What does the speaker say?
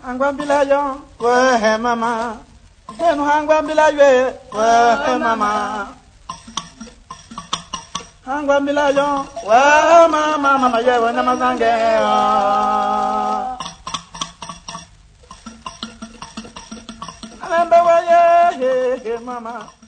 Angwambila yo, we mama. Enu angwambila yo, we mama. Angwambila yo, we mama, mama ye we namazange. Alemba we ye, mama.